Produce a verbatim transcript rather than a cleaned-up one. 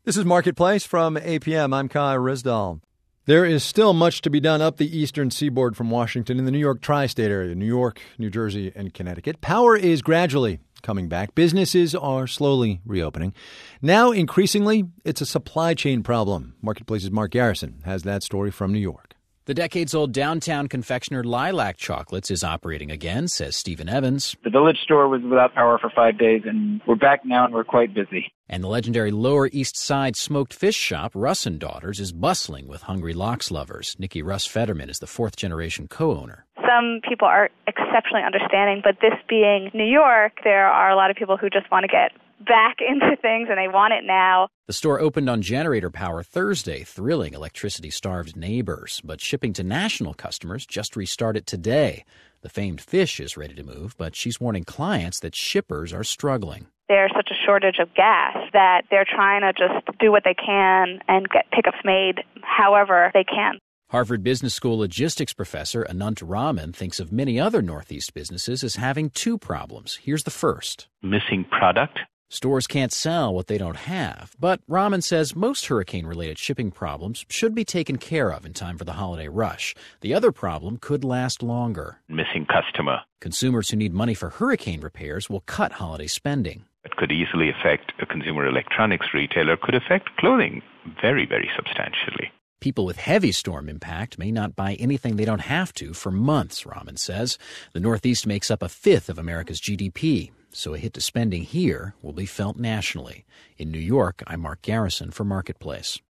This is Marketplace from A P M. I'm Kai Rizdal. There is still much to be done up the eastern seaboard from Washington in the New York tri-state area, New York, New Jersey, and Connecticut. Power is gradually coming back. Businesses are slowly reopening. Now, increasingly, it's a supply chain problem. Marketplace's Mark Garrison has that story from New York. The decades-old downtown confectioner Lilac Chocolates is operating again, says Stephen Evans. The Village store was without power for five days, and we're back now, and we're quite busy. And the legendary Lower East Side smoked fish shop, Russ and Daughters, is bustling with hungry lox lovers. Nikki Russ Fetterman is the fourth-generation co-owner. Some people are exceptionally understanding, but this being New York, there are a lot of people who just want to get back into things, and they want it now. The store opened on generator power Thursday, thrilling electricity-starved neighbors. But shipping to national customers just restarted today. The famed fish is ready to move, but she's warning clients that shippers are struggling. There's such a shortage of gas that they're trying to just do what they can and get pickups made however they can. Harvard Business School logistics professor Anant Raman thinks of many other Northeast businesses as having two problems. Here's the first. Missing product. Stores can't sell what they don't have. But Raman says most hurricane-related shipping problems should be taken care of in time for the holiday rush. The other problem could last longer. Missing customer. Consumers who need money for hurricane repairs will cut holiday spending. It could easily affect a consumer electronics retailer, could affect clothing very, very substantially. People with heavy storm impact may not buy anything they don't have to for months, Raman says. The Northeast makes up a fifth of America's G D P, so a hit to spending here will be felt nationally. In New York, I'm Mark Garrison for Marketplace.